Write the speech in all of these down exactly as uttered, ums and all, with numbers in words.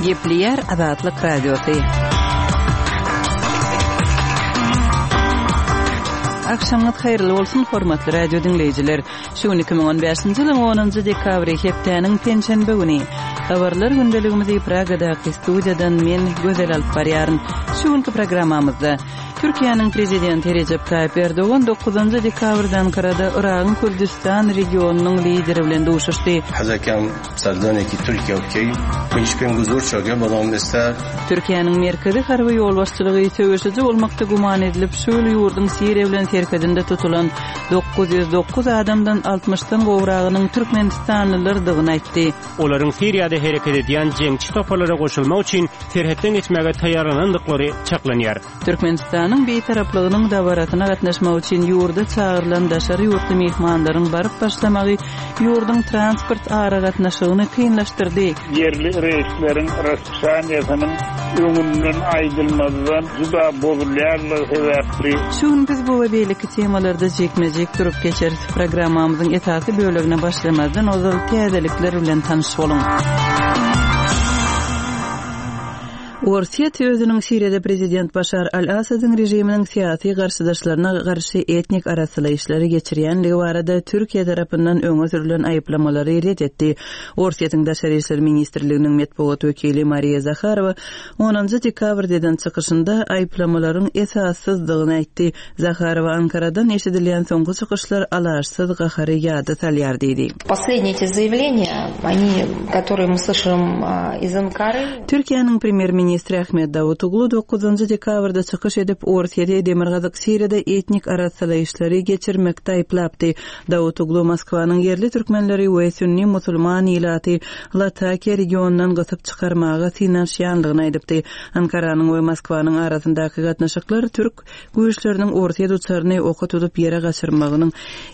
Gepleyer Azatlyk Radiosu. Akşamınız hayırlı olsun hormatly radio dinleyijiler. Şu iki bin on beşinji ýylyň onunjy dekabry hepdeniň penşenbe güni. Habarlar gündeligimizi Pragadaky studiýadan men Gözel alyp barýaryn. Şu günki programmamyzda Türkiýanyň prezidenti Recep Tayyip Erdogan dokuzunjy dekabrdan karada Iragyň Kürdistan regionunyň lideri bilen duşuşdy. Hazakam sardanyky Türkiýe okey. Meşpen guzur çöge bolan destar. Türkiýanyň merkezi harby ýol başçylygy töweşiji bolmakda guman edilip şol ýurdun Siriýa bilen serkedinde tutulan dokuz yüz dokuz adamdan altmışdan gowragynyň Türkmenistanlylardygyny aýtdy. Olaryň Siriýada hereket edýän jeňçi topalara goşulmak üçin serhetden geçmäge taýýarlanandyklary çaklanýar. Türkmenistanyň beýtaraplygynyň dawaratyna gatnaşmak üçin ýurda çağırılan daşary ýurtly mehmanlaryň baryp başlamagy ýurdun transport ara gatnaşygyny kynlaşdyrdy. Yerli reýsleriň raspşanyýasynyň öňünden aýdylmagydan juda bozulýarlygy sebäpli. Şun biz bu we beýleki temalarda jekmejek durup geçeriz. Programmamyzyň esasy bölegine başlamazdan ozal täzelikler bilen tanyş bolun. Orsiýa özüniň Siriýada prezident Başar al-Asadyň rejiminiň syýasy garşydaşlaryna garşy etnik arasylaşlary geçirýänligi barada Türkiýe tarapyndan öňe sürülen aýyplamалary red etdi. Orsiýatyň daşary işler ministrliginiň medpuat wekili Mariya Zakharowa onunjy dekabrdan çykyşynda aýyplamalaryň esassyzdygyny aýtdy. Zakharowa Ankaradan eşidilýän soňky çykyşlar alaşsyz gahary ýa-da salýar diýdi. Последние эти заявления, они, которые мы слышим из Анкары. Türkiýanyň premier Ministri Ahmet Davutoglu dokuzunjy dekabrda çykyş edip Orsiýada demirgazyk Siriýada etnik arasylaşlary geçirmekde aýplapdy. Davutoglu Moskwanyň yerli türkmenleri we sünni musulman ýylaty Latakia regionundan gysyp çykarmaga synanýanlygyny aýdypdy. Ankaranyň we Moskwanyň arasyndaky gatnaşyklar türk güýçleriniň Orsiýa duçaryny oka tutup ýere gaçyrmagynyň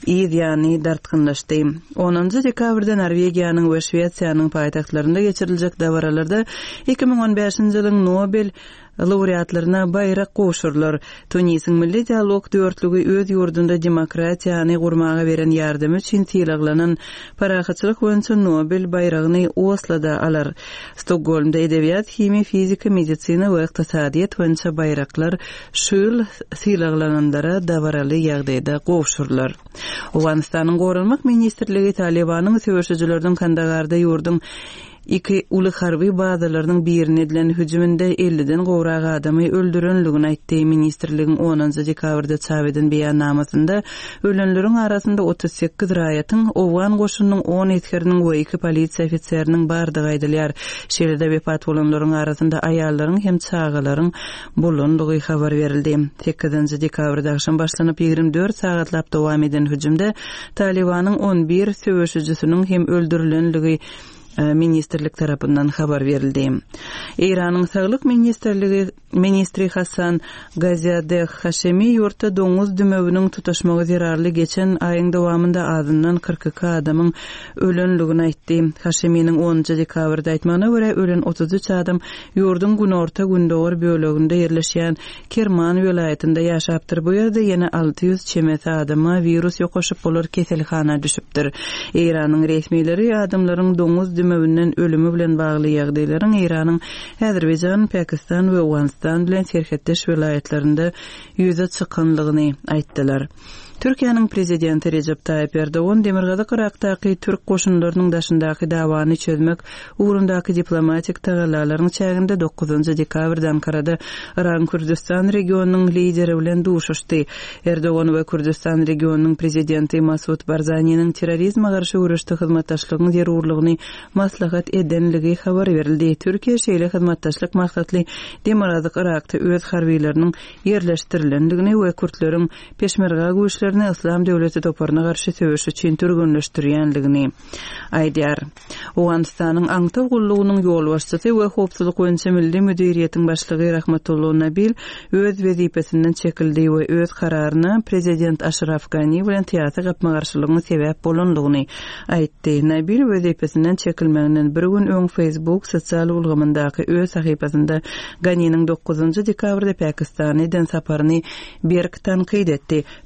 ýa-ni dartgynlaşdy. onunjy dekabrda Norwegiýanyň we Şweýsiýanyň paýtahtlarynda geçiriljek dawaralarda iki bin on beşinji ýylyň Nobel laureatlaryna bayrak goşurlar. Tunisiň milli dialog dörtlügi öz ýurdunda demokratiýany gurmaga beren ýardamy üçin tiýlaklanan parahatçylyk boýunça Nobel bayragyny Osloda alar. Stokholmda edebiýat, himi, fizika, medisina we ykdysadyýat boýunça bayraklar şol tiýlaklanandara dawaraly ýagdaýda goşurlar. Awganistanyň gorunmak ministrligi Talibanyň söwüşçileriniň Kandagarda ýurdun iki uly harby bazalarynyň birine edilen hüjüminde elliden gowrak adamy öldürenligini aýtdy. Ministrligiň onunjy dekabrda çap eden beýannamasynda ölenleriň arasynda otuz sekiz raýatyň, Owgan goşunynyň on etkeriniň we iki polisiýa ofitseriniň bardygy aýdylýar. Şeýlede wepat bolanlaryň arasynda aýallaryň hem çagalaryň bolandygy habar berildi. sekizinji dekabrda akşam başlanyp ýigirme dört sagatlap dowam eden hüjümde Talibanyň on bir söwüşçisiniň hem öldürilenligi ministrlik tarapyndan habar berildi. Iranyň saglyk ministrligi ministri Hasan Gazadeh Hashemi ýurtda doňuz dümeginiň tutaşmagy zerarly geçen aýyň dowamında azyndan kırk iki adamyň ölenligini aýtdy. Hashemiň onunjy dekabrda aýtmagyna görä ölen otuz üç adam ýurdun günorta gündogor böleginde ýerleşýän Kerman welaýatynda ýaşapdyr. Bu ýerde ýene alty yüz çemesi adama virus ýokaşyp bolar keselhana düşüpdir. Iranyň resmileri adamlaryň doňuz dümeginiň ölümi bilen bagly ýagdaýlaryň Iranyň Azerbaýjan, Pakistan we Awganistan bilen serhetdeş welaýatlarynda ýüze çykanlygyny aýtdylar. Türkiýanyň prezidenti Recep Tayyip Erdogan demirgazyk Irakdaky türk goşunlarynyň daşyndaky dawany çözmek ugrundaky diplomatik tagallalaryň çäginde dokuzunjy dekabrdan karada Iran Kürdistan regionunyň lideri bilen duşuşdy. Erdogan we Kürdistan regionunyň prezidenti Masud Barzanynyň terrorizmga garşy uruşda hyzmatdaşlygyň zerurlygyny maslahat edenligi habar berildi. Türkiýe şeýle hyzmatdaşlyk maksatly demirgazyk Irakda öz harbiýleriniň ýerleşdirilenligini we Kürtleriň peşmerga güýçleri İslam döwleti toparyna garşy söwüş üçin türgünleşdirýänligini aýdýar. Awganistanyň Aňtaw gullugynyň ýol başçysy we howpsuzlyk boýunça milli müdiriýetiň başlygy Rahmatullah Nabil öz wezipesinden çekildi we öz kararyny prezident Ashraf Ghani bilen täze gapma garşylygyny sebäp bolandygyny aýtdy. Nabil wezipesinden çekilmeginiň bir gün öň Facebook sosial ulgamyndaky öz sahypasynda Ghaninyň dokuzunjy dekabrda Pakistanyň saparyny berk tanqid etdi. Pakistan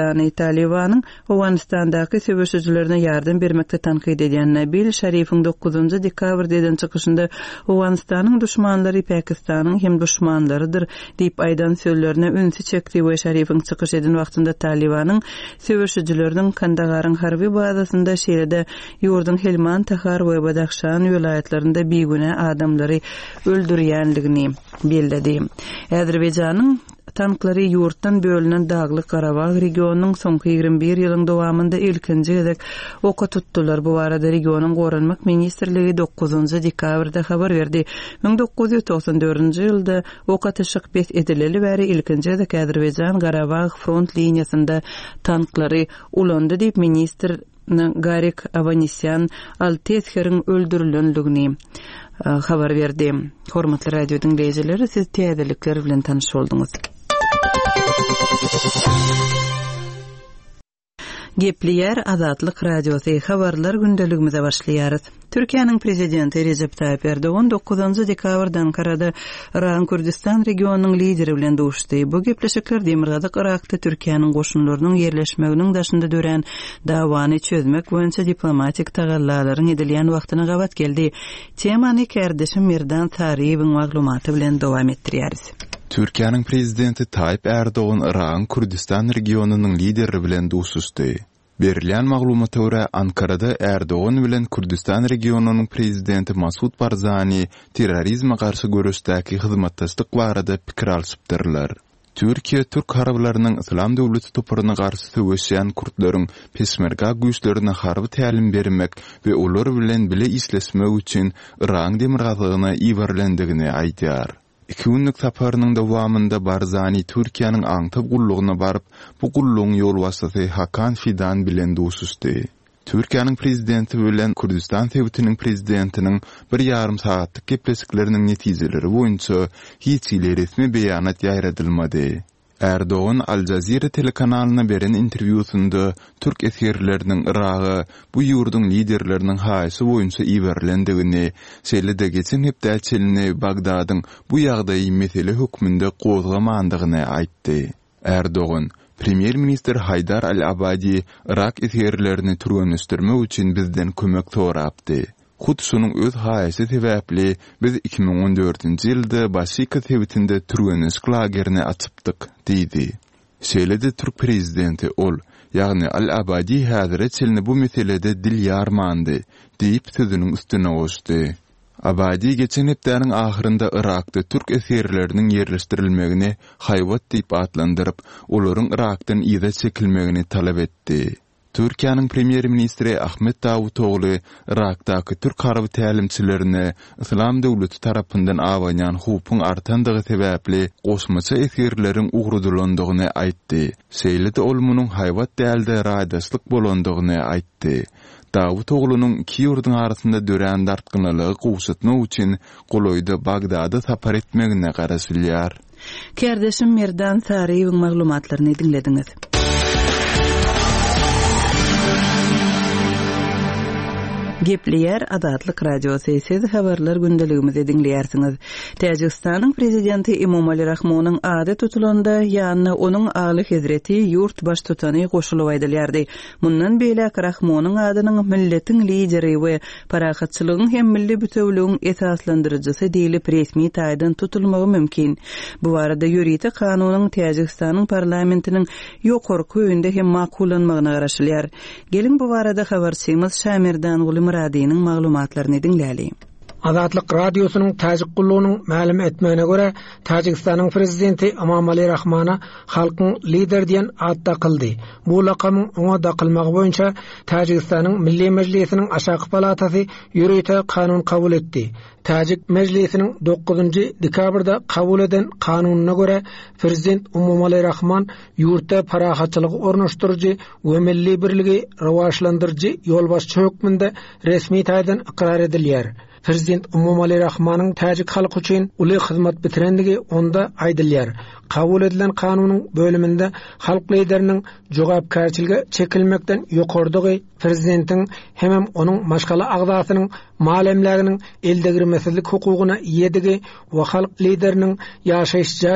Pakistani Taliban'ın Afganistan'daki söwüşçülerine yardım bermekde tanqid edýän Nabil Şerif'in dokuzuncu dekabrden çykyşynda Afganistan'ın düşmanlary Pakistanyň hem düşmanlarydyr diýip aýdan sözlerine ünsi çekdi we Şerif'in çykyş eden wagtynda Talibanyň söwüşçüleriniň Kandagar'ın harby bazasynda şeýlede ýurdun Helmand, Tahar we Badakhşan welaýatlarynda beýgüne adamlary öldürýänligini belledi. Azerbaýjanyň tanklary ýurtdan bölünen Dagly Karabag regionunyň soňky ýigrimbi bir ýylyň dowamında ilkinji gezek oka tutdular. Bu arada regionyň Gorunmak ministrligi dokuzuncu dekabrda habar berdi. bin dokuz ýüz toksan dördünji ýylda oka teşik bes edileli bäri ilkinji gezek Azerbaýjan Karabag front liniýasynda tanklary ulandy diýip ministr Garik Avanisyan Altesher'in öldürülenligini habar berdi. Hormatly radio dinleyijileri, siz täzelikler bilen tanış oldunuz. Gepliyer Azatlyk Radiosu habarlar gündeligimize başlaýarys. Türkiýanyň prezidenti Recep Tayyip Erdoğan dokuzuncu dekabrdan Ankara'da Iran Kürdistan regionunyň lideri bilen duşdy. Bu gepleşikler Demirgazyk Irakda Türkiýanyň goşunlarynyň ýerleşmeginiň daşynda dören dawany çözmek boýunça diplomatik tagallalaryň edilýän wagtyna gabat geldi. Temany kardeşim Merdan Tariýewiň maglumaty bilen dowam etdirýäris. Türkiýanyň prezidenti Tayyip Erdoğan Iran Kürdistan regionunyň lideri bilen duşdy. Berilýän maglumata görä Ankara'da Erdoğan bilen Kürdistan regionunyň prezidenti Masud Barzani terrorizme garşy görüşdäki hyzmatdaşlyk barada pikir alşypdyrlar. Türkiýe Türk harablarynyň Islam döwleti topuryna garşy söwüşýän Kürtlerin peşmerga güýçlerine harby tälim bermek we olar bilen bile isleşmek üçin Iran demirgazygyna iýerlendigini aýdýar. İki günlük saparynyň dowamında Barzani Türkiýanyň aňtyp gullugyna baryp, bu gullugyň ýol wasasy Hakan Fidan bilen duşuşdy. Türkiýanyň prezidenti bilen Kürdistan Döwletiniň prezidentiniň bir ýarym saatlyk gepleşikleriniň netijeleri boýunça hiç ile resmi beýanat ýaýradylmady. Erdoğan Al Jazeera telekanalyna beren interwýusunda Türk esirleriniň Iraga bu ýurdun liderleriniň haýsy boýunça iýerlendigini, şeýle-de geçen hepde çelini Bagdadyň bu ýagdaýy mesele hökmünde gozgamandygyny aýtdy. Erdoğan Premier Minister Haydar Al-Abadi Irak esirlerini türgünleşdirmek üçin bizden kömek sorapdy. Hut şunun öz haýsy sebäpli biz iki bin on dördünji ýylda Başyka Döwletinde türgünleşik lagerini açypdyk, diýdi. Şeýle-de Türk prezidenti ol, ýagny Al-Abadi häzire çelini bu meselede dil ýarmandy, diýip sözüniň üstüne goşdy. Abadi geçen hepdäniň ahyrynda Irakda Türk esirleriniň ýerleşdirilmegini haýwat diýip atlandyryp, olaryň Irakdan ýa-da çekilmegini talap etdi. Türkiýanyň premier ministri Ahmet Davutoglu Irakdaky Türk harby tälimçilerine Islam döwleti tarapyndan awanýan hupyň artandygy sebäpli goşmaça esirleriň ugrudulanyny aýtdy. Şeýle-de ol munyň haýwat dälde raýdaşlyk bolandygyny aýtdy. Davutoglunyň iki ýurdun arasynda dören dartgynylygy gowşatmak üçin goloýda Bagdada sapar etmegine garaşylýar. Kardeşim Merdan Tariýewiň maglumatlaryny dinlediňiz. Gepliyer Azatlyk Radiosu siz habarlar gündeligimizi dinleýärsiňiz. Täjikistanyň prezidenti Emomali Rahmonyň ady tutulanda ýa-ni onuň aly hezreti ýurt baş tutany goşulyp aýdylýardy. Mundan beýle Rahmonyň adynyň milletiň lideri we parahatçylygyň hem milli bütewlügiň esaslandyrjysy diýilip resmi taýdan tutulmagy mümkin. Bu arada ýüridi kanunyň Täjikistanyň parlamentiniň ýokarky öýünde hem makullanmagyna garaşylýar. Gelin bu arada habarçymyz Şamirdan Muradiýanyň maglumatlaryny dinläli. Azatlyk Radiosynyň Täjik gullugynyň ma'lum etmegine görä, Täjikistanyň prezidenti Emomali Rahmana halkyň lider diýen ad takyldy. Bu lakamy oňa dakylmagy boýunça Täjikistanyň Milli Mejlisiniň aşaky palatasy ýürüýte kanun kabul etdi. Täjik Mejlisiniň dokuzunju dekabrda kabul eden kanunyna görä, prezident Emomali Rahman ýurtda parahatçylygy ornaşdyrjy we milli birligi rawaşlandyrjy ýolbaşçy hökmünde resmi taýdan ikrar edilýär. Prezident Emomali Rahmanyň Täjik halky üçin uly hyzmat bitirendigi onda aýdylýar. Kabul edilen kanunyň bölüminde halk lideriniň jogapkärçiligi çekilmekden ýokardygy prezidentiň hem onuň maşgala agzasynyň malemleriniň elde girmesizlik hukugyna ýedigi we halk lideriniň ýaşaýyş jaý,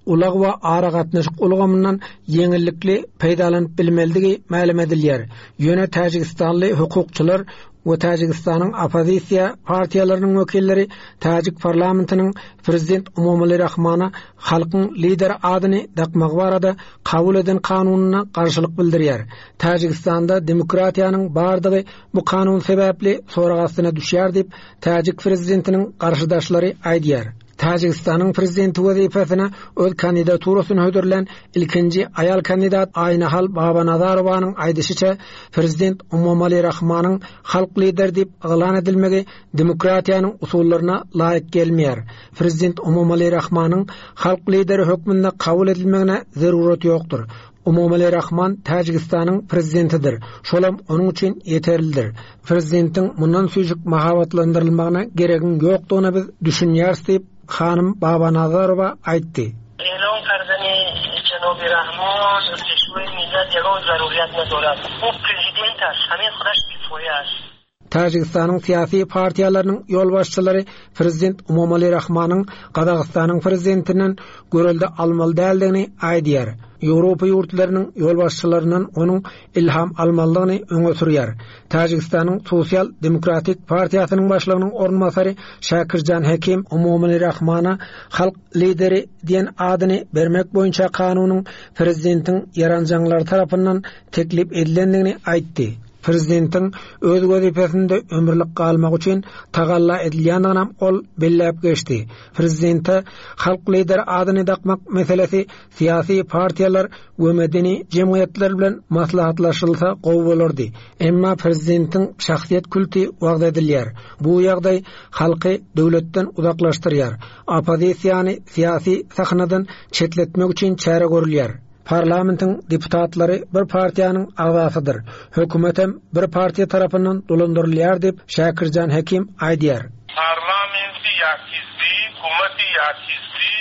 ulag we ara gatnaşyk ulgamyndan yeňillikli peýdalanyp bilmeldigi ma'lum edilýär. Ýöne Tajikistanly hukukçylar we Tajikistanyň opozisiýa partiýalarynyň wekilleri Tajik parlamentynyň prezident Emomali Rahmana halkyň lideri adyny dakmak barada kabul eden kanunyna garşylyk bildirýär. Tajikistanda demokratiýanyň bardygy bu kanun sebäpli soragasyna düşýär diýip Tajik prezidentiniň garşydaşlary aýdýar. Tajikistanyň prezidenti wezipasine öz kandidaturasyny hödürlen ilkinji ayal kandidat Aynahal Babanazarowanyň aýdysyça prezident Emomali Rahmanyň halk lider diýip elan edilmegi demokratiýanyň usullaryna laýyk gelmeýär. Prezident Emomali Rahmanyň halk lideri hökmünde kabul edilmegine zarurat ýokdur. Emomali Rahman Tajikistanyň prezidentidir. Şolam onuň üçin ýeterlidir. Prezidentiň mundan süýjük mahabatlandyrylmagyna geregin ýokdugyna biz düşünýäris diýip Hanım Babanazarowa aýtdy. اعلام کردن جناب رحمان کشور میلاد یگان ضروریت ندارد. او پرزیدنت است. همین خودش کفایه است. Tajikistanyň siyasi partiýalarynyň ýolbaşçylary prezident Emomali Rahmanyň Qazaqstanyň prezidentinden görelde almaly däldigini aýdýar. Ýewropa ýurtlarynyň ýolbaşçylarynyň onuň ilham almalygyny öňe sürýär. Tajikistanyň Sosial Demokratik Partiýasynyň başlygynyň ornmasary Şakirjan Hekim Emomali Rahmana halk lideri diýen adyny bermek boýunça kanunyň prezidentiň ýaranjanlary tarapyndan teklip edilendigini aýtdy. Prezidentin öz wezipasynda ömürlik galmak üçin tagalla edilýändigini ol belläp geçdi. Prezidente halk lideri adyny dakmak meselesi siyasi partiýalar we medeni jemgyýetler bilen maslahatlaşylsa gowy bolardy. Emma prezidentin şahsiýet kulty wagda edilýär. Bu ýagdaý halky döwletden uzaklaşdyrýar. Opozisiýany siyasi sahnadan çetletmek üçin çäre görülýär. Parlamentin deputatlary bir partiýanyň agasydyr. Hökümet hem bir partiýa tarapyndan dolandyrylýar diýip Şakirjan Hekim aýdýar. Parlamenti ýakizdi, hökümeti ýakizdi,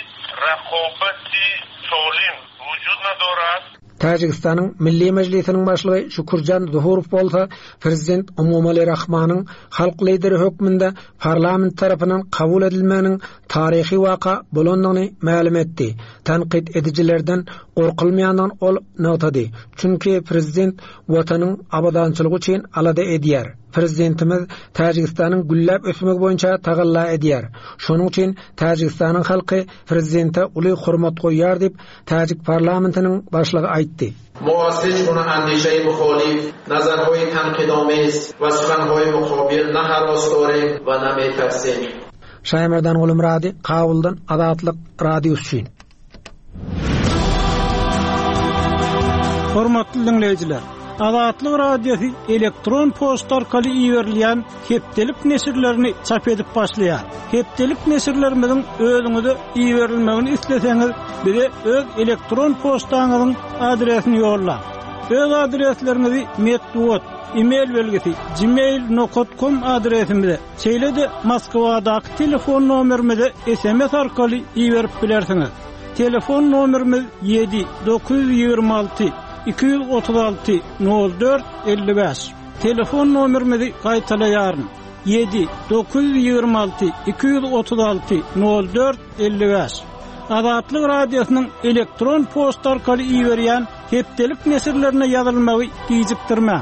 rakobati solim wujud nadorat. Tajikistanyň Milli Mejlisiniň başlygy Şukurjan Zuhurow bolsa, prezident Emomali Rahmanyň halk lideri hökmünde parlament tarapyndan kabul edilmeginiň taryhy waka bolandygyny ma'lum etdi. Tanqid edijilerden gorkulmaýandan ol notady. Çünki prezident watanyň abadançylygy üçin alada edýär. Prezidentimiz Tajikistanyň gülläp ösmegi boýunça tagalla edýär. Şonuň üçin Tajikistanyň halky prezidente uly hormat goýýar diýip Tajik parlamentiniň başlygy aýtdy. مواسج کنه اندیشه مخالف، نظرهای تنقیدآمیز و سخنهای مخابر نه هراستاره و نه میترسیم. Şaýmardan Ulum Radi, Kabuldan Adatlyk Radiosu üçin. Hormatly dinleýijiler, Adatlyk Radiosu elektron posta arkaly iýerilýän hepdelik nesirlerini çap edip başlaýar. Hepdelik nesirlerimizin özüňize iýerilmegini isleseňiz, bize öz elektron postaňyzyň adresini ýolla. Öz adreslerinizi metduat, e-mail belgisi gmail nokta com adresimize, çeýlede Moskwadaky telefon nomerimize S M S arkaly iýerip bilersiňiz. Telefon nomerimiz yedi dokuz yüz ýygrima alty iki yüz otuz alty nol dört elli beş. Telefon nomerimizi gaýtalaýaryn. yedi dokuz yüz ýygrima alty iki yüz otuz alty nol dört elli beş. Adatlyk Radiosynyň elektron posta arkaly iýerýän hepdelik nesirlerine ýazylmagy gijikdirmä.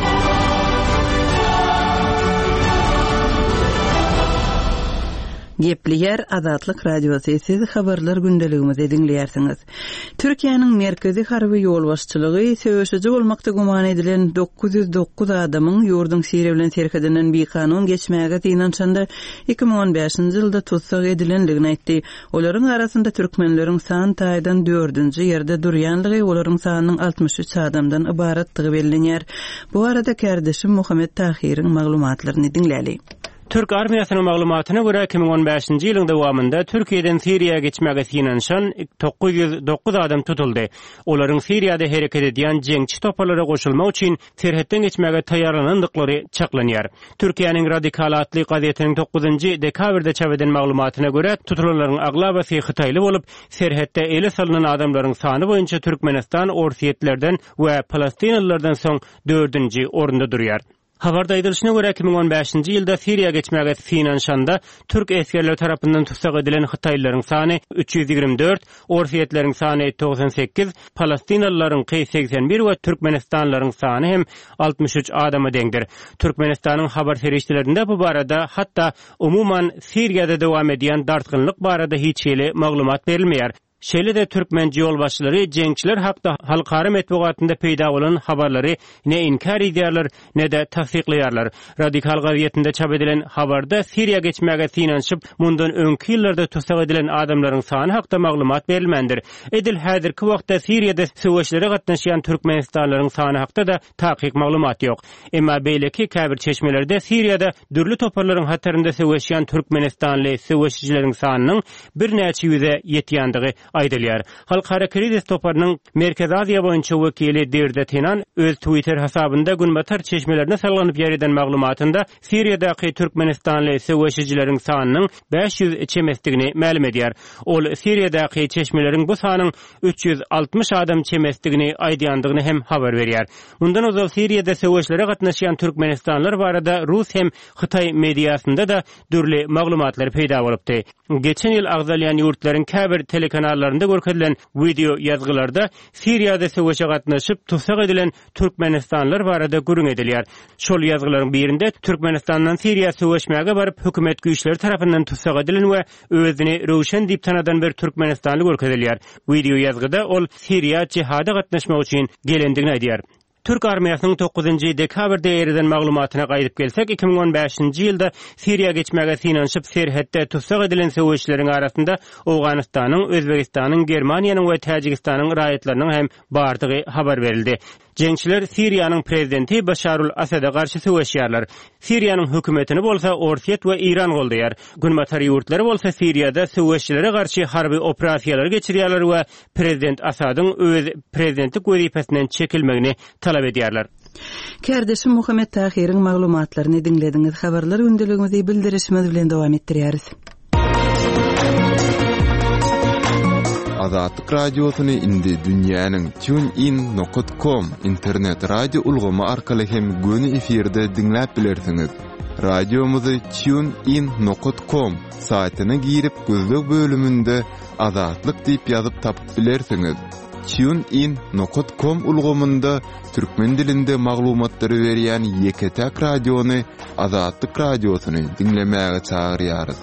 Gepleyer Adatlyk Radiosu siz habarlar gündeligimizi dinleýärsiňiz. Türkiýanyň merkezi harby ýolbaşçylygy söýüşçi bolmakda guman edilen dokuz yüz dokuz adamyň ýurdun şeýre bilen serhedinden bir kanun geçmäge inançanda iki ming on beşinji ýylda tutsak edilendigini aýtdy. Olaryň arasynda türkmenleriň san taýdan dördünji ýerde durýanlygy, olaryň sanynyň altmış üç adamdan ibaratdygy bellenýär. Bu arada kardeşim Muhammed Tahiriň maglumatlaryny dinläli. Türk armiýasynyň maglumatyna görä iki ming on beşinji ýylyň dowamında Türkiýeden Siriýaga geçmäge ýynanşan dokuz yüz dokuz adam tutuldy. Olaryň Siriýada hereket edýän jeňçi topalara goşulmak üçin terhetden geçmäge taýýarlanandyklary çaklanýar. Türkiýanyň Radikal adly gazetiniň dokuzunji dekabirde çap eden maglumatyna görä tutulanylaryň aglabasy Hytaýly bolup, serhetde ele salynan adamlaryň sany boýunça Türkmenistan, Orsiýetlerden we Palestinalılardan soň dördünji orunda durýar. Habarda aýdylyşyna görä iki bin on beşinji ýylda Siriýa geçmäge finanşanda türk eskerler tarapyndan tutsak edilen Hytaýlylaryň sany üç ýüz ýigirme dört, Orfiýetleriň sany doksan sekiz, Palestinalylaryň seksen bir we Türkmenistanlylaryň sany hem altmış üç adama deňdir. Türkmenistanyň habar serişçilerinde bu barada hatda umuman Siriýada dowam edýän dartgynlyk barada hiç ýeli maglumat berilmeýär. Şeýle de türkmenji ýolbaşçylary jeňçiler hakda halkara medeniýetinde peýda bolan habarlary ne inkar edýärler, ne de tasdiklaýarlar. Radikal gazetinde çap edilen habarda Siriýa geçmäge finanşyp mundan öňki ýyllarda tutsak edilen adamlaryň sany hakda maglumat berilmendir. Edil häzirki wagtda Siriýada söwüşlere gatnaşýan türkmenistanlylaryň sany hakda da takyk maglumat ýok. Emma beýleki käbir çeşmelerde Siriýada dürli toparlaryň hatarynda söwüşýän türkmenistanly söwüşçileriň sanynyň bir näçe ýüze ýetýändige aýdylýar. Halkara krizis toparynyň Merkez Aziýa boýunça wekili Derda Tenan öz Twitter hasabynda günbatar çeşmelerine salganyp ýerden maglumatynda Siriýadaky türkmenistanly söwüşçileriň sanynyň beş ýüz çemesdigini ma'lum edýär. Ol Siriýadaky çeşmeleriň bu sanyň üç ýüz altmış adam çemesdigini aýdýandygyny hem habar berýär. Mundan ozal Siriýada söwüşlere gatnaşýan türkmenistanlylar barada Rus hem Hytaý mediýasynda da dürli maglumatlar peýda bolupdy. Geçen ýyl agzalýan ýurtlaryň käbir telekanallarynda görkezlen video ýazgylarda Siriýada söwüşe gatnaşyp tutsak edilen türkmenistanlylar barada gürüň edilýär. Şol ýazgylaryň birinde Türkmenistandan Siriýa söwüşmäge baryp hökümet güýçleri tarapyndan tutsak edilen we özüni Rowşan diýip tanadan bir türkmenistanly görkezilýär. Video ýazgyda ol Siriýa jihada gatnaşmak üçin gelendigini aýdýar. Türk armiýasynyň dokuzunji dekabrda ýerden maglumatyna gaýdyp gelsek, iki bin on beşinji ýylda Siriýa geçmäge finanşyp serhetde tutsak edilen söwüşçileriň arasynda Awganystanyň, Özbegistanyň, Germaniýanyň we Täjikistanyň raýatlarynyň hem bardygy habar berildi. Jeňçiler Siriýanyň prezidenti Başarul Asada garşy söwüşýärler. Siriýanyň hökümetini bolsa Orfiýet we İran goldaýar. Günbatar ýurtlary bolsa Siriýada söwüşçilere garşy harby operasiýalar geçirýärler we prezident Asadyň öz prezidentlik wezipesinden çekilmegini talap edýärler. Kardeşim Muhammed Tahir'in maglumatlaryny dinlediňiz. Habarlar gündeligimizi bildirişimiz bilen dowam etdirýäris. Azatlyk radiosyny indi dünýäniň TuneIn nokta com internet radio ulgamy arkaly hem göni efirde dinläp bilersiňiz. Radiomuzy TuneIn nokta com saýtyna girip gözlük bölümünde Azatlyk diýip ýazyp tapyp bilersiňiz. TuneIn nokta com ulgamynda türkmen dilinde maglumatlary berýän Ýeketäk radiony Azatlyk radiosyny dinlemäge çagyrýarys.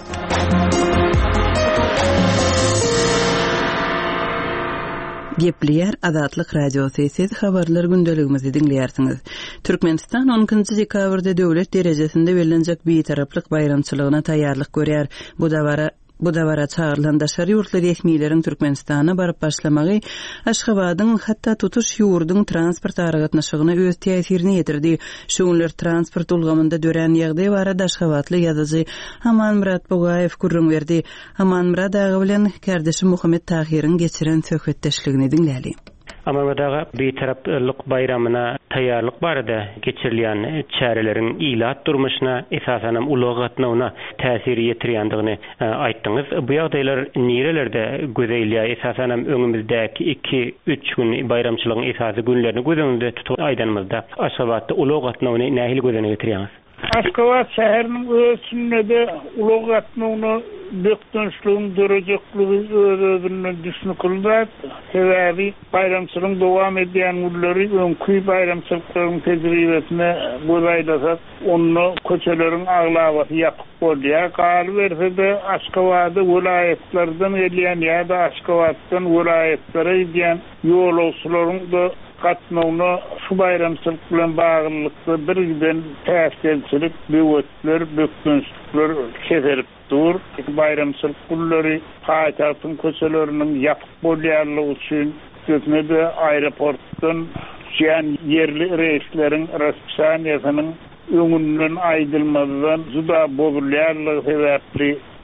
Gepliyar Azatlyk radiosu siz habarlar gündeligimizi dinleýärsiňiz. Türkmenistan onunçy dekabrda döwlet derejesinde berilenjek bir taraplyk bayramçylygyna taýýarlyk görýär. Bu da bara Bu da bara çağırılan daşar yurtları ekmeyleriň Türkmenistan'a barıp başlamagy Aşgabatyň hatda tutuş ýurdun transport aragatnaşygyna öz täsirini ýetirdi. Şoňlar transport ulgamynda dören ýagdaý barada Aşgabatly ýazyjy Hamanmurat Bogaýew gürrüň berdi. Hamanmurat agy bilen kardeşim Muhammed Tahir'in geçiren söhbetdeşligini dinläli. Amamadaga bir taraplyk bayramyna taýýarlyk barada geçirilýän çäreleriň ilat durmuşyna esasen uly gatnawyna täsir ýetirýändigini aýtdyňyz. Bu ýagdaýlar nerelerde gözelýär? Esasen öňümizdäki iki üç gün bayramçylygyň esasy günlerini gözüňizde tutup aýdanymyzda Aşgabatda uly gatnawyny nähili gözüne ýetirýäňiz? Aşgabat şäheriniň özünde uly gatnawyny bökdünçlüğün dörejekliği öz-özünden düşünülýär. Sebäbi bayramçylygyň dowam edýän günleri öňkü bayramçylyklaryň tejribesine goýaýlasak, onu köçeleriň aglawaty ýakyp bolýar. Galy bersede Aşgabatda vilayetlerden gelýän ýa-da Aşgabatdan vilayetlere giden ýolagçylaryň da gatnawyny şu bayramçylyk bilen baglanykly birden täsirçilik böwetler, bökdünçler keserip dur. Bayramçylyk günleri paýtagtyň köçeleriniň ýakyp bolýarlygy üçin gözüne aeroportdan ýan yerli reýsleriň raspsaniýasynyň öňünden aýdylmadan juda bozulýarlygy sebäpli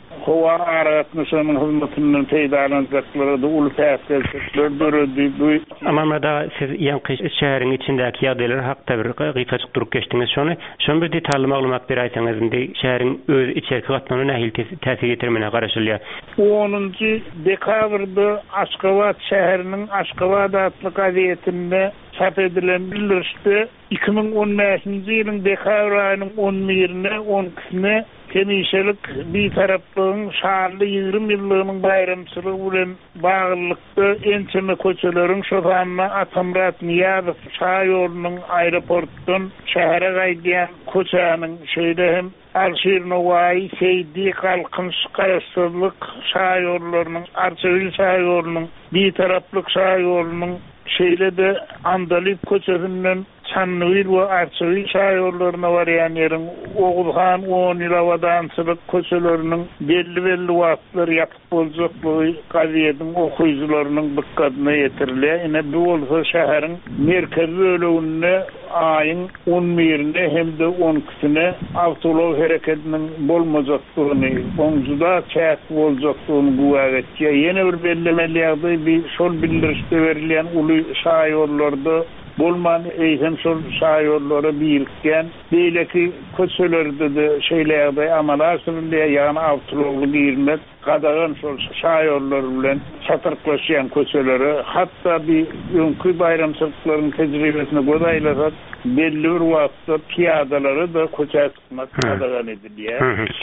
hova aratmışyň hyzmatynyň peýdalanjakları da ulu täsirler döredi. Ama da siz ýanky şäheriň içindäki ýagdaýlar hakda bir gyýtaçyk durup geçdiňiz. Şonu şonu bir detally maglumat berýärsiňiz. Indi şäheriň öz içerki gatnagyna nähil täsir getirmene garaşylýar. onuncu dekabrda Aşgabat şäheriniň Aşgabat adly gazetinde çap edilen bildirişde iki bin on beşinji ýylyň dekabr aýynyň on birine on ikisine Kemişelik bir taraflığın şarlı ýygrimi ýyllygynyň bayramçylygy bilen baglykda ençeme köçelerin şofanna Atamrat Niýazow şaýorunyň aeroportdan şähere gaýdýan köçäniň şeýle hem Alşir Nowaý, Seydi Kalkınç Gaýasyzlyk şaýorlarynyň, Arçewi şaýorunyň, bir taraplyk şaýorunyň şeýle de Andalip köçesinden Çanwyl we Arçewi şaýorlaryna barýan ýeriň Oğuzhan on ýylawadanslyk köçeleriniň belli belli wagtlar ýatyp boljaklygy gazetiniň okuyjylarynyň dikkatine ýetirilýär. Ine bu bolsa şäheriň merkezi böleginde aýyň on birinde hem de on ikisine awtolow hereketiniň bolmajaklygyny, oňjuda çäk boljaklygyny guwatýar. Ýene bir bellemeli ýagdaý bir şol bildirişde berilýän uly şaýorlarda bolman eýsem şol şaýorlara birikken beýleki köçelerde de şeýlerde amalasynda ýa-ni awtolowly girmek gadagan şol şaýorlar bilen çatyrklaşýan köçelere hatda bir öňkü bayramçylyklaryň tejribesine godaýlasak belli bir wagtda piýadalary da köçe çykmak gadagan edilýär.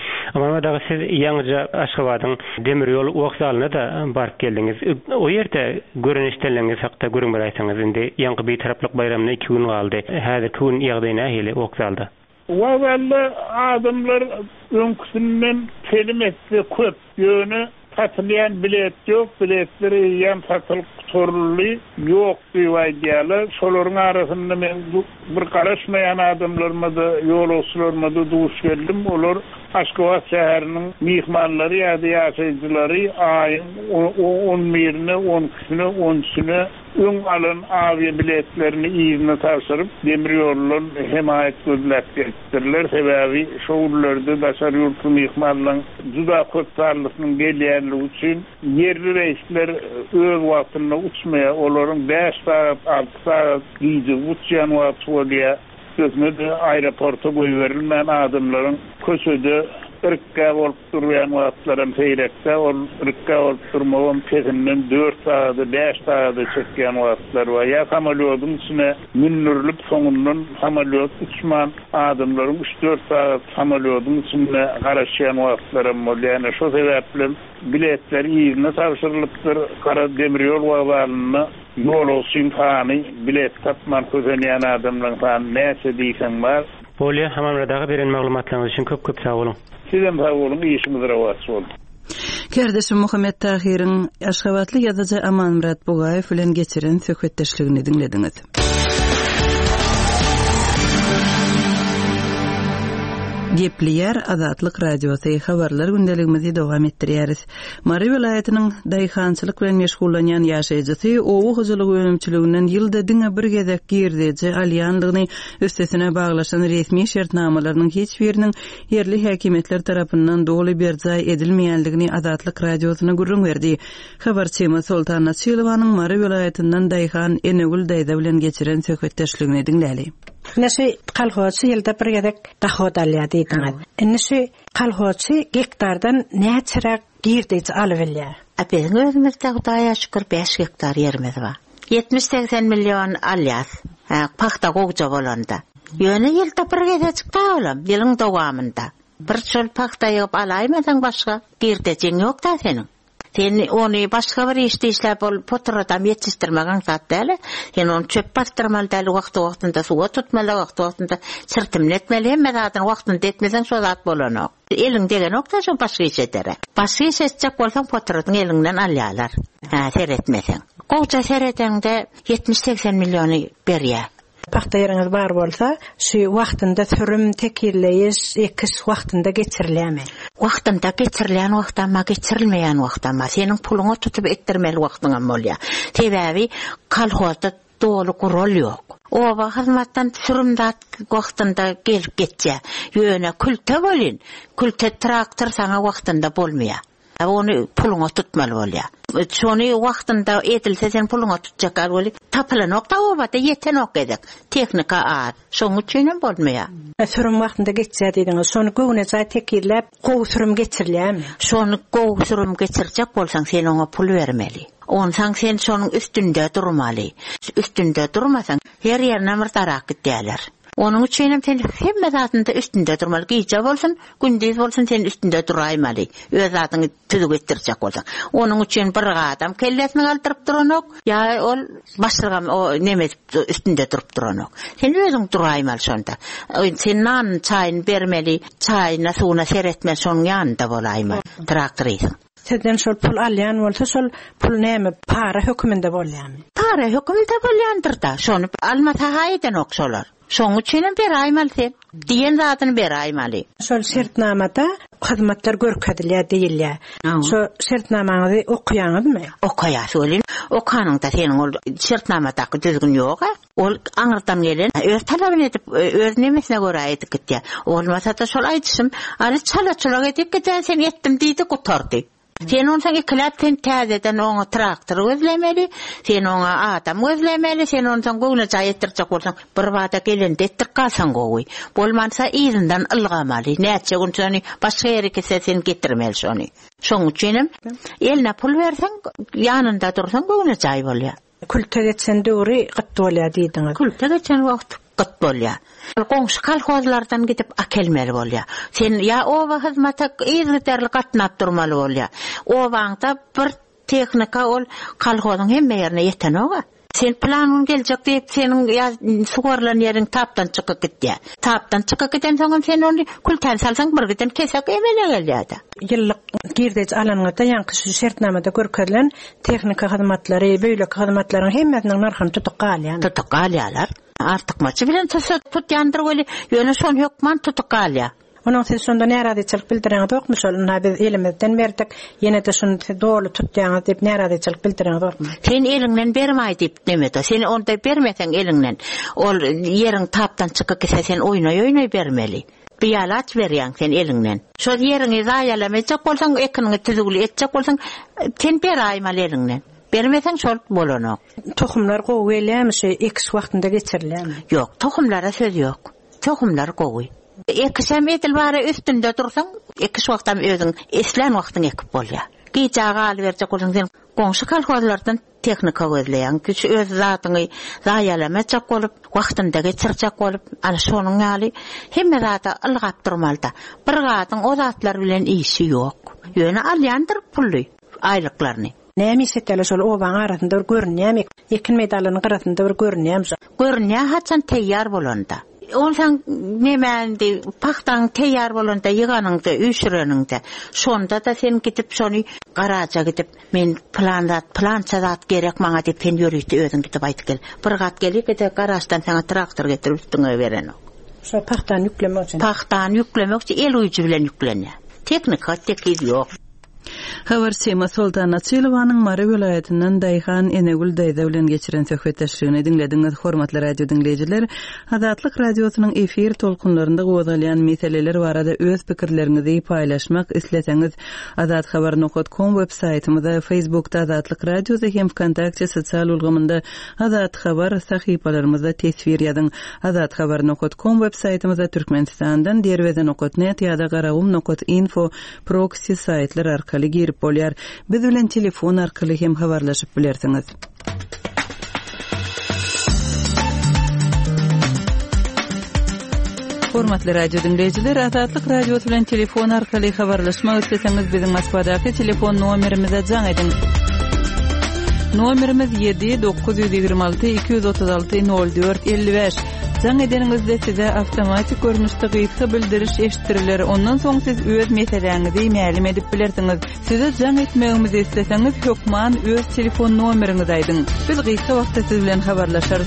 Ama da siz ýaňyja Aşgabatyň demir ýol wagtlaryna da baryp geldiňiz. O ýerde görenişleriniz hakda görüň beraýsaňyz indi ýaňky bir taraplyk bayramyna iki gün galdy. Häzir gün ýagdaýy nähili wagtlda? Wagtda adamlar öňküsinden kelim etdi köp ýöne satylýan bilet ýok, biletleri ýam satylyp sorully ýok diýýärler. Şolaryň arasynda men bir garaşmaýan adamlarma da ýolçularma da duş geldim. Olar Aşgabat şäheriniň mihmanlary ýa-da ýaşaýjylary aýyň on birine, on ikisine, on üçine öň alan avia biletlerini ýygyna tapşyryp demir ýollar hemayet gözläp beripdirler. Sebäbi şoğurlarda daşary ýurtly mihmanlaryň juda köp sarlysynyň gelýänligi üçin yerli reisler öz wagtyna uçmaya, olaryň beş saat, altı saat giýdi uçýan wagt bolýar. Gözüne aeroporta goýberilmän adamlaryň köçede ırkka bolup durýan wagtlaryň peýrekde ol ırkka bolup durmagan pezinden dört saat, beş saat çekýän wagtlar bar. Ýa samalyotun içine minnirilip soňundan samalyot uçman adamlaryň üç dört saat samalyotun içinde garaşýan wagtlarym bolýar. Ýani şo sebäplen biletler ýygyna tapşyrylypdyr. Kara demir ýol wagtlaryny ýolçy fany bilet tapman közenýän adamlaryň fany näçe diýsen bar. Bolýar, hamamradagy beren maglumatlaryňyz üçin köp-köp sag bolun. Sizem sag bolun, ýeşimiz rawat bolsun. Kerdeşim Muhammed Tahiriň Aşgabatly ýazyjy Amanmurat Bugaýew bilen geçiren söhbetdeşligini dinlediňiz. Gepleýär Azatlyk radiosy habarlar gündeligimizi dowam etdirýäris. Mary vilayatynyň daýhançylyk bilen meşgullanýan ýaşaýjysy owu hyjylyk önümçiliginden ýylda diňe bir gezek girdiňi alýanlygyny üstesine baglaşan resmi şertnamalarynyň hiç biriniň yerli häkimetler tarapyndan dogly berjay edilmeýänligini Azatlyk radiosyna gurrun berdi. Habarçymy Sultan Nasylovanyň Mary vilayatyndan daýhan Enegül daýda bilen geçiren söhbetdeşligini dinläli. Nesi kalhoçy ýylda bir gezek dahod alýar diýdiňiz. Nesi kalhoçy gektardan näçerak girdiňiz alyp bilýär? Apeň özümizde Hudaýa şükür beş hektar ýerimiz bar. yetmiş seksen milyon alýar. Ha, paxta gowja bolanda. Ýöne ýylda bir gezek taýlam, ýylyň dowamynda. Bir çöl paxta ýyp alaýmadan başga girdiňiz ýok da seniň. Sen onu başka bir işte işlep olup poturadan yetiştirmegen zat däli. Sen onu çöp bastırmaly däli wagty wagtynda suwa tutmaly, wagty wagtynda sirtimli etmeli, hemme zatyn wagtynda etmesen şo zat bolanok. Eliň degen okda şo başga iş eder. Başga iş etjek bolsaň poturadan eliňden alýarlar. Ha, seretmesen. Gowja seretende yetmiş seksen milyony berýär. Paxta ýeriňiz bar bolsa, şu wagtynda sürüm tekilleýiş, ekis wagtynda geçirilýärmi? Wagtynda geçirilýän wagtama geçirilmeýän wagtama. Seniň puluňy tutup etdirmeli wagtyňam bolýar. Sebäbi kolhozda dolu kurol yok. Oba hizmattan sürümdat wagtynda gelip geçje. Ýöne külte bolin. Külte traktor sana wagtynda bolmaya. Onu puluňa tutmaly bolýar. Şonu wagtynda edilse sen puluňa tutjakar boli. Tapylanokda obada yetenok edek. Teknika ar. Şoň üçin bolmaya. Sürüm wagtynda geçse diýdiňiz. Şonu göwne tekirläp, gowy sürüm geçirilýärmi? Şonu gowy sürüm geçirjek bolsaň sen oňa pul bermeli. Onsaň sen şonuň üstünde durmaly. Üstünde durmasaň her ýerine mırtarak gitýärler. Onun üçin sen hemme zatynda üstünde durmaly. Gije bolsun, gündüz bolsun sen üstünde duraýmaly. Öz zatyny tüzük etdirjek bolsaň. Onun üçin bir adam kellesini galdyryp duranok, ýa ol başlygam o neme üstünde durup duranok. Sen özüň duraýmaly şonda. Sen nan çaýyn bermeli, çaýyna suwuna seretmeli şonuň ýanynda bolaýmaly. Traktoryň. Sizden şol pul alýan bolsa şol pul näme para höküminde bolýarmy? Para höküminde bolýandyr da. Şonu almasa haýdan okşolar. Şoň üçin beraýmaly sen. Diýen zatyny beraýmaly. Şol şertnamada hyzmatlar görkezilýär diýilýär. Şo şertnamaňyzy okuýaňyzmy? Okuýar bolin. Okanyňda seniň ol şertnamadaky düzgün ýok. Ol aňyrdan gelen öz talabyny edip öz nemesine görä edip gitýär. Olmasa da şol aýtysym, aly çala-çala edip gitýär sen etdim diýdi gutardy. Sen onsan ikilapten täzeden oňa traktor özlemeli, sen oňa adam özlemeli, sen onsan göwne jaý etdirjek bolsaň, bir wada gelende etdir kalsaň gowy. Bolmansa ýerinden ylgamaly. Näçe gün seni başga ýere kesse sen getirmeli şonu. Şoň üçin eline pul berseň, ýanynda dursaň göwne jaý bolýar. Külte geçen döwri gatdy bolýar diýdiňiz. Külte geçen wagt gat bolýar. Goňşy kolhozlardan gidip akelmeli bolýar. Sen ýa oba hyzmata ýerlerle gatnap durmaly bolýar. Obaňda bir teknika ol kolhozyň hemme ýerine ýetenoga. Sen planın geljek diýip seniň ýa sugarlan ýeriň tapdan çykyp gitdi. Tapdan çykyp giden soň sen onu kultan salsaň bir giden kesek emele gelýär. Ýyllyk girdej alanyňda ýanky şertnamada görkezilen teknika hyzmatlary, beýle hyzmatlaryň hemmetiniň narhyny tutup galýar. Tutup galýarlar. Artık maçı bilen tut yandır böyle yöne son hükman tutup kalya. Onun siz sonda näradyçylyk bildiren dokmy şol biz elimizden berdik ýene de şunu dogry tutýaňyz diýip näradyçylyk bildiren dokmy? Sen elinden bermäý diýip demedi. Sen onda bermeseň elinden ol ýeriň tapdan çykyp gitse sen oýnay oýnay bermeli. Biýalaç berýän sen elinden. Şol ýeriňi zaýalamäjek bolsaň ekiniňi tüzükli etjek bolsaň sen beraýmaly elinden. Bermesen şol bolanok. Tohumlar gowy elýärmi, ekis wagtynda geçirilýärmi? Ýok, tohumlara söz ýok. Tohumlar gowy. Ekisem edil bara üstünde dursaň, ekis wagtam özüň eslen wagtyň ekip bolýar. Gijaga aly berjek bolsaň sen goňşy kolhozlardan teknika gözleýän, küçük öz zatyny zaýalamäjek bolup, wagtynda geçirjek bolup, ana şonuň ýaly hemme zata ylgap durmaly da. Bir gatyň o zatlar bilen işi ýok. Ýöne alýandyr pully aýlyklaryny. Näme seteli şol obaň arasynda bir görünýärmi? Ekin medalynyň arasynda bir görünýärmi? Görünýär haçan teýýar bolanda. Onsan nemendi paxtaň teýýar bolanda ýyganyňda, üýşüreningde. Şonda da sen gidip şonu garaja gidip men plandat, plançadat gerek maňa diýip sen ýörüýdi özüň gidip aýtyp gel. Bir gat gelip de garajdan sana traktor getirip üstüňe beren. Şo paxtaň ýüklemek üçin. Paxtaň ýüklemek üçin el uýjy bilen ýüklenýär. Teknika teknik ýok. Habar Sema Sultana Çylowanyň Mary welaýatynyň Daýhan Enegül daýda bilen geçiren söhbetleşigini dinlediňiz. Hormatly radio dinleýijiler, Azatlyk radiosynyň efir tolkunlarynda gowdalýan meseleler barada öz pikirlerinizi paýlaşmak isleseňiz, azat habar nokta com web saýtymyzda, Facebookda Azatlyk radiosy hem kontakty sosial ulgamynda Azat habar sahypalarymyzda tesvir ýazyň. Azat habar nokta com web saýtymyzda Türkmenistandan derweden nokta net ýa-da garawum nokta info proxy saýtlar arkaly girip bolýar. Biz bilen telefon arkaly hem habarlaşyp bilersiňiz. Hormatly radio dinleýijiler, Azatlyk radiosy bilen telefon arkaly habarlaşmak isleseňiz biziň Moskvadaky telefon nomerimize jaň edin. Nomerimiz yedi dokuz yüz ýigirme alty iki yüz otuz alty nol dört elli beş. Jaň edeningizde size awtomatik görnüşde gysga bildiriş eşitdiriler. Ondan soň siz öz meseleňizi ma'lum edip bilersiňiz. Size jaň etmegimizi isleseňiz, hökman öz telefon nomeriňizi aýdyň. Biz gysga wagtda siz bilen habarlaşarys.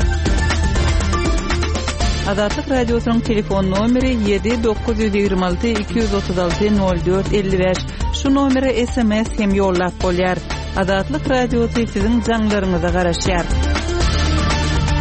Azatlyk radiosynyň telefon nomeri yedi dokuz yüz ýigirme alty iki yüz otuz alty nol dört elli beş. Şu nomere S M S hem ýollap bolýar. Azatlyk radiosy siziň jaňlaryňyza garaşýar.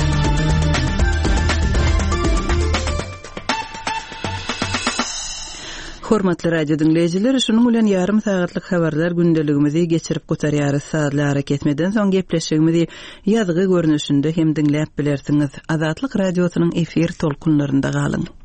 Hormatly radio dinleyijiler, şunun bilen yarım saatlyk habarlar gündeligimizi geçirip gutarýarys. Saatly hareketmeden soň gepleşigimizi ýazgy görnüşinde hem dinläp bilersiňiz. Azatlyk radiosynyň efir tolkunlarynda galyň.